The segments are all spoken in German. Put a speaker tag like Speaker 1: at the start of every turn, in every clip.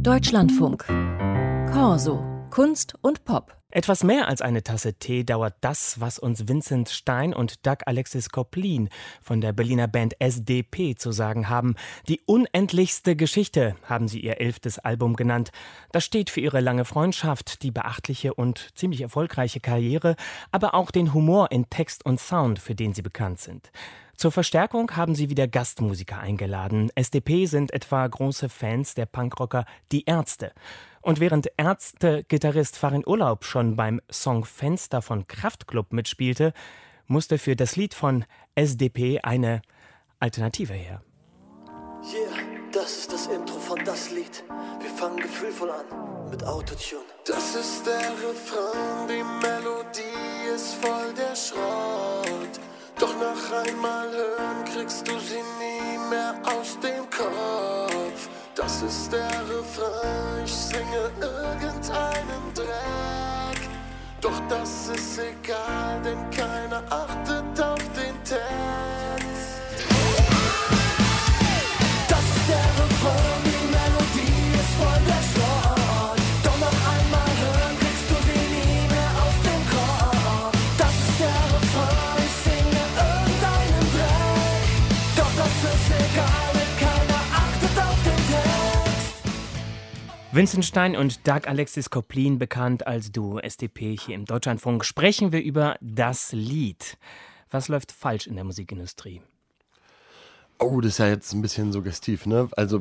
Speaker 1: Deutschlandfunk. Corso. Kunst und Pop.
Speaker 2: Etwas mehr als eine Tasse Tee dauert das, was uns Vincent Stein und Doug Alexis Coplin von der Berliner Band SDP zu sagen haben. Die unendlichste Geschichte haben sie ihr 11. Album genannt. Das steht für ihre lange Freundschaft, die beachtliche und ziemlich erfolgreiche Karriere, aber auch den Humor in Text und Sound, für den sie bekannt sind. Zur Verstärkung haben sie wieder Gastmusiker eingeladen. SDP sind etwa große Fans der Punkrocker Die Ärzte. Und während Ärzte-Gitarrist Farin Urlaub schon beim Song Fenster von Kraftklub mitspielte, musste für das Lied von SDP eine Alternative her.
Speaker 3: Yeah, das ist das Intro von das Lied. Wir fangen gefühlvoll an mit Autotune. Das ist der Refrain, die Melodie ist voll der Schrott. Doch nach einmal hören kriegst du sie nie mehr aus dem Kopf. Das ist der Refrain, ich singe irgendeinen Dreck. Doch das ist egal, denn keiner achtet auf den Text. Das ist der Refrain, die Melodie ist voll der Schrott. Doch noch einmal hören kriegst du sie nie mehr aus dem Kopf. Das ist der Refrain, ich singe irgendeinen Dreck. Doch das ist egal, denn keiner achtet auf den Text.
Speaker 2: Vincent Stein und Doug Alexis Coplin, bekannt als Duo SDP hier im Deutschlandfunk, sprechen wir über das Lied. Was läuft falsch in der Musikindustrie?
Speaker 4: Oh, das ist ja jetzt ein bisschen suggestiv, ne? Also,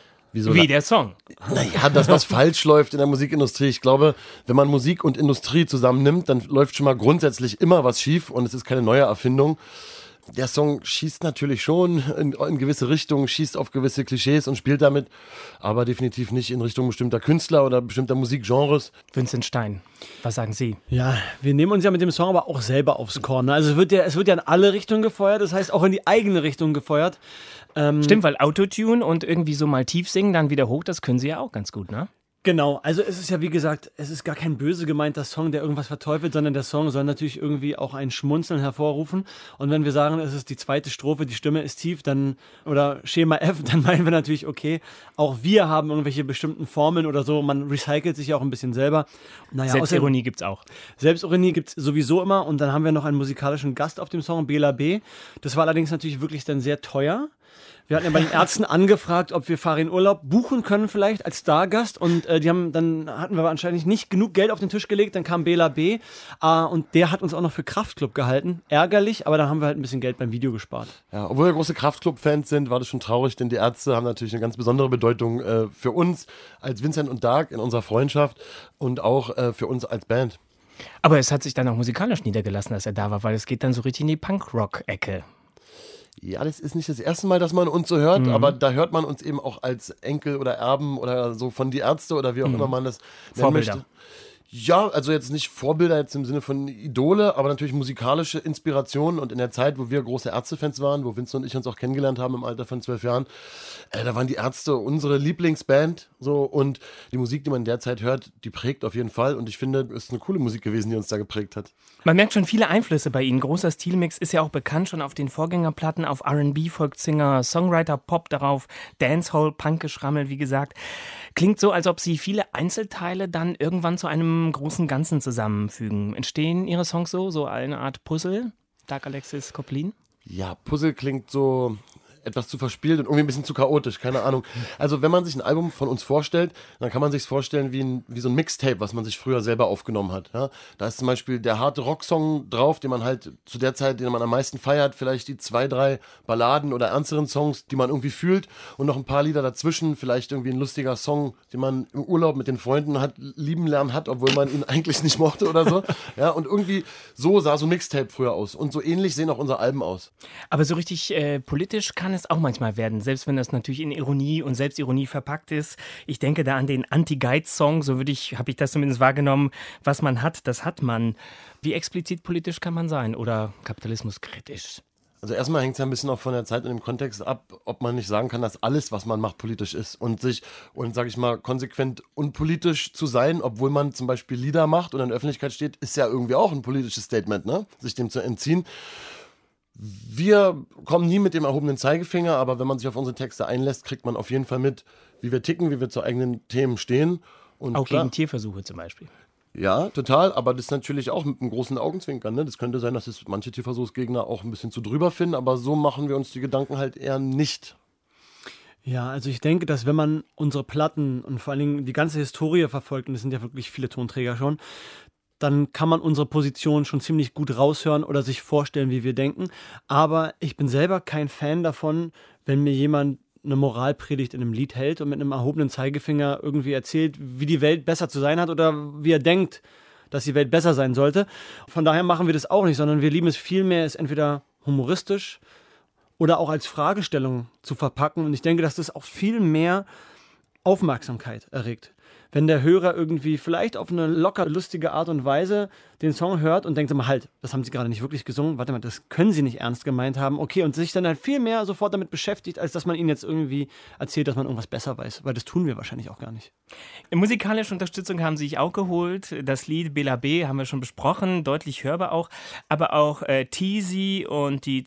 Speaker 2: wie der Song.
Speaker 4: Naja, das, was falsch läuft in der Musikindustrie. Ich glaube, wenn man Musik und Industrie zusammennimmt, dann läuft schon mal grundsätzlich immer was schief und es ist keine neue Erfindung. Der Song schießt natürlich schon in gewisse Richtungen, schießt auf gewisse Klischees und spielt damit, aber definitiv nicht in Richtung bestimmter Künstler oder bestimmter Musikgenres.
Speaker 2: Vincent Stein, was sagen Sie?
Speaker 5: Ja, wir nehmen uns ja mit dem Song aber auch selber aufs Korn. Ne? Also es wird ja in alle Richtungen gefeuert, das heißt auch in die eigene Richtung gefeuert.
Speaker 2: Stimmt, weil Autotune und irgendwie so mal tief singen, dann wieder hoch, das können Sie ja auch ganz gut, ne?
Speaker 5: Genau, also es ist ja wie gesagt, es ist gar kein böse gemeinter Song, der irgendwas verteufelt, sondern der Song soll natürlich irgendwie auch ein Schmunzeln hervorrufen. Und wenn wir sagen, es ist die zweite Strophe, die Stimme ist tief, dann oder Schema F, dann meinen wir natürlich, okay, auch wir haben irgendwelche bestimmten Formeln oder so, man recycelt sich ja auch ein bisschen selber. Naja,
Speaker 2: Selbstironie gibt's auch.
Speaker 5: Selbstironie gibt's sowieso immer und dann haben wir noch einen musikalischen Gast auf dem Song, Bela B. Das war allerdings natürlich wirklich dann sehr teuer. Wir hatten ja bei den Ärzten angefragt, ob wir Farin Urlaub buchen können vielleicht als Stargast und dann hatten wir wahrscheinlich nicht genug Geld auf den Tisch gelegt, dann kam Bela B. Und der hat uns auch noch für Kraftklub gehalten. Ärgerlich, aber da haben wir halt ein bisschen Geld beim Video gespart.
Speaker 4: Ja, obwohl wir große Kraftklub-Fans sind, war das schon traurig, denn die Ärzte haben natürlich eine ganz besondere Bedeutung für uns als Vincent und Doug in unserer Freundschaft und auch für uns als Band.
Speaker 2: Aber es hat sich dann auch musikalisch niedergelassen, dass er da war, weil es geht dann so richtig in die Punkrock-Ecke.
Speaker 4: Ja, das ist nicht das erste Mal, dass man uns so hört, aber da hört man uns eben auch als Enkel oder Erben oder so von die Ärzte oder wie auch immer man das nennen
Speaker 2: Vorbilder.
Speaker 4: möchte. Ja, also jetzt nicht Vorbilder jetzt im Sinne von Idole, aber natürlich musikalische Inspirationen und in der Zeit, wo wir große Ärzte-Fans waren, wo Vincent und ich uns auch kennengelernt haben im Alter von 12 Jahren, da waren die Ärzte unsere Lieblingsband so und die Musik, die man in der Zeit hört, die prägt auf jeden Fall und ich finde, es ist eine coole Musik gewesen, die uns da geprägt hat.
Speaker 2: Man merkt schon viele Einflüsse bei Ihnen. Großer Stilmix ist ja auch bekannt schon auf den Vorgängerplatten, auf R&B, Folksinger, Songwriter, Pop darauf, Dancehall, Punkgeschrammel, wie gesagt. Klingt so, als ob Sie viele Einzelteile dann irgendwann zu einem großen Ganzen zusammenfügen. Entstehen Ihre Songs so eine Art Puzzle? Doug Alexis Coplin?
Speaker 4: Ja, Puzzle klingt so etwas zu verspielt und irgendwie ein bisschen zu chaotisch, keine Ahnung. Also wenn man sich ein Album von uns vorstellt, dann kann man sich vorstellen wie so ein Mixtape, was man sich früher selber aufgenommen hat. Ja? Da ist zum Beispiel der harte Rocksong drauf, den man halt zu der Zeit, den man am meisten feiert, vielleicht die 2, 3 Balladen oder ernsteren Songs, die man irgendwie fühlt und noch ein paar Lieder dazwischen, vielleicht irgendwie ein lustiger Song, den man im Urlaub mit den Freunden lieben lernen hat, obwohl man ihn eigentlich nicht mochte oder so. Ja, und irgendwie so sah so ein Mixtape früher aus und so ähnlich sehen auch unsere Alben aus.
Speaker 2: Aber so richtig politisch kann es auch manchmal werden, selbst wenn das natürlich in Ironie und Selbstironie verpackt ist. Ich denke da an den Anti-Geiz-Song, habe ich das zumindest wahrgenommen. Was man hat, das hat man. Wie explizit politisch kann man sein oder kapitalismuskritisch?
Speaker 4: Also erstmal hängt es ja ein bisschen auch von der Zeit und dem Kontext ab, ob man nicht sagen kann, dass alles, was man macht, politisch ist. Und sage ich mal, konsequent unpolitisch zu sein, obwohl man zum Beispiel Lieder macht und in der Öffentlichkeit steht, ist ja irgendwie auch ein politisches Statement, ne? Sich dem zu entziehen. Wir kommen nie mit dem erhobenen Zeigefinger, aber wenn man sich auf unsere Texte einlässt, kriegt man auf jeden Fall mit, wie wir ticken, wie wir zu eigenen Themen stehen. Und
Speaker 2: Auch
Speaker 4: klar,
Speaker 2: gegen Tierversuche zum Beispiel.
Speaker 4: ja, total, aber das ist natürlich auch mit einem großen Augenzwinkern. Ne? Das könnte sein, dass es manche Tierversuchsgegner auch ein bisschen zu drüber finden, aber so machen wir uns die Gedanken halt eher nicht.
Speaker 5: Ja, also ich denke, dass wenn man unsere Platten und vor allen Dingen die ganze Historie verfolgt, und es sind ja wirklich viele Tonträger schon, dann kann man unsere Position schon ziemlich gut raushören oder sich vorstellen, wie wir denken. Aber ich bin selber kein Fan davon, wenn mir jemand eine Moralpredigt in einem Lied hält und mit einem erhobenen Zeigefinger irgendwie erzählt, wie die Welt besser zu sein hat oder wie er denkt, dass die Welt besser sein sollte. Von daher machen wir das auch nicht, sondern wir lieben es vielmehr, es entweder humoristisch oder auch als Fragestellung zu verpacken. Und ich denke, dass das auch viel mehr Aufmerksamkeit erregt. Wenn der Hörer irgendwie vielleicht auf eine locker lustige Art und Weise den Song hört und denkt, sag mal, halt, das haben sie gerade nicht wirklich gesungen, warte mal, das können sie nicht ernst gemeint haben, okay, und sich dann halt viel mehr sofort damit beschäftigt, als dass man ihnen jetzt irgendwie erzählt, dass man irgendwas besser weiß, weil das tun wir wahrscheinlich auch gar nicht.
Speaker 2: Musikalische Unterstützung haben sie sich auch geholt. Das Lied Bela B haben wir schon besprochen, deutlich hörbar auch, aber auch Teasy und die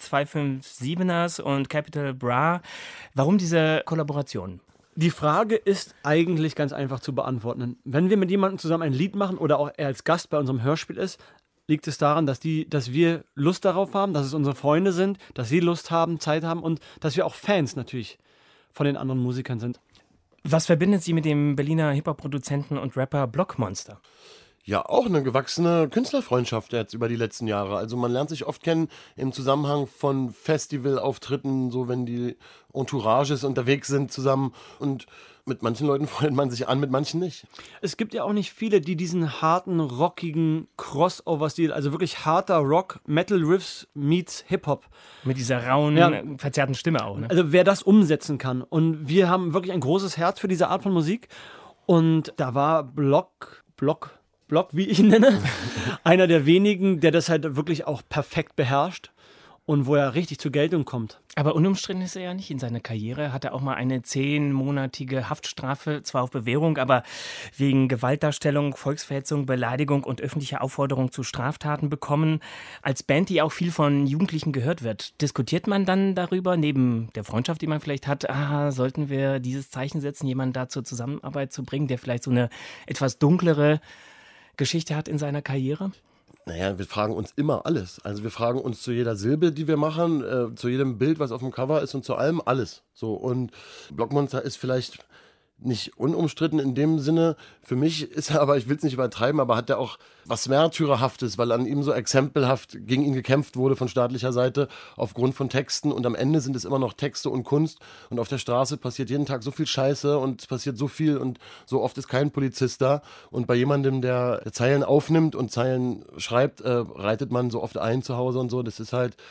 Speaker 2: 257ers und Capital Bra. Warum diese Kollaboration?
Speaker 5: Die Frage ist eigentlich ganz einfach zu beantworten. Wenn wir mit jemandem zusammen ein Lied machen oder auch er als Gast bei unserem Hörspiel ist, liegt es daran, dass wir Lust darauf haben, dass es unsere Freunde sind, dass sie Lust haben, Zeit haben und dass wir auch Fans natürlich von den anderen Musikern sind.
Speaker 2: Was verbindet Sie mit dem Berliner Hip-Hop-Produzenten und Rapper Blockmonster?
Speaker 4: Ja, auch eine gewachsene Künstlerfreundschaft jetzt über die letzten Jahre. Also man lernt sich oft kennen im Zusammenhang von Festivalauftritten, so wenn die Entourages unterwegs sind zusammen. Und mit manchen Leuten freut man sich an, mit manchen nicht.
Speaker 5: Es gibt ja auch nicht viele, die diesen harten, rockigen Crossover-Stil, also wirklich harter Rock, Metal-Riffs meets Hip-Hop.
Speaker 2: Mit dieser rauen, verzerrten Stimme auch. Ne?
Speaker 5: Also wer das umsetzen kann. Und wir haben wirklich ein großes Herz für diese Art von Musik. Und da war Block, wie ich ihn nenne, einer der wenigen, der das halt wirklich auch perfekt beherrscht und wo er richtig zur Geltung kommt.
Speaker 2: Aber unumstritten ist er ja nicht in seiner Karriere. Hat er auch mal eine 10-monatige Haftstrafe, zwar auf Bewährung, aber wegen Gewaltdarstellung, Volksverhetzung, Beleidigung und öffentlicher Aufforderung zu Straftaten bekommen. Als Band, die auch viel von Jugendlichen gehört wird, diskutiert man dann darüber, neben der Freundschaft, die man vielleicht hat, sollten wir dieses Zeichen setzen, jemanden da zur Zusammenarbeit zu bringen, der vielleicht so eine etwas dunklere Geschichte hat in seiner Karriere?
Speaker 4: Naja, wir fragen uns immer alles. Also wir fragen uns zu jeder Silbe, die wir machen, zu jedem Bild, was auf dem Cover ist und zu allem alles. So, und Blockmonster ist vielleicht nicht unumstritten in dem Sinne. Für mich ist er aber, ich will es nicht übertreiben, aber hat er auch was Märtyrerhaftes, weil an ihm so exempelhaft gegen ihn gekämpft wurde von staatlicher Seite aufgrund von Texten und am Ende sind es immer noch Texte und Kunst und auf der Straße passiert jeden Tag so viel Scheiße und es passiert so viel und so oft ist kein Polizist da und bei jemandem, der Zeilen aufnimmt und Zeilen schreibt, reitet man so oft ein zu Hause und so, das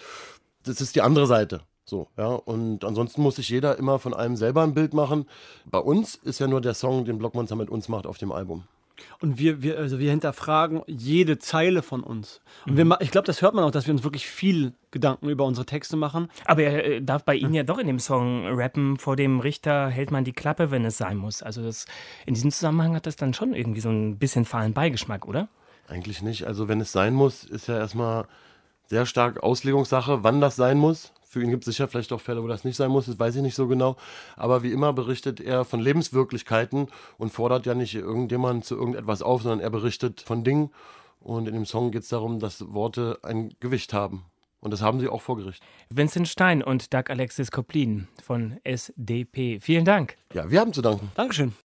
Speaker 4: ist die andere Seite. So, ja, und ansonsten muss sich jeder immer von einem selber ein Bild machen. Bei uns ist ja nur der Song, den Blockmonster mit uns macht auf dem Album.
Speaker 5: Und wir hinterfragen jede Zeile von uns. Und ich glaube, das hört man auch, dass wir uns wirklich viel Gedanken über unsere Texte machen.
Speaker 2: Aber er darf bei Ihnen ja doch in dem Song rappen, vor dem Richter hält man die Klappe, wenn es sein muss. Also in diesem Zusammenhang hat das dann schon irgendwie so ein bisschen fahlen Beigeschmack, oder?
Speaker 4: Eigentlich nicht. Also wenn es sein muss, ist ja erstmal sehr stark Auslegungssache, wann das sein muss. Für ihn gibt es sicher vielleicht auch Fälle, wo das nicht sein muss, das weiß ich nicht so genau. Aber wie immer berichtet er von Lebenswirklichkeiten und fordert ja nicht irgendjemanden zu irgendetwas auf, sondern er berichtet von Dingen. Und in dem Song geht es darum, dass Worte ein Gewicht haben. Und das haben sie auch vor Gericht.
Speaker 2: Vincent Stein und Doug Alexis Coplin von SDP. Vielen Dank.
Speaker 4: Ja, wir haben zu danken.
Speaker 5: Dankeschön.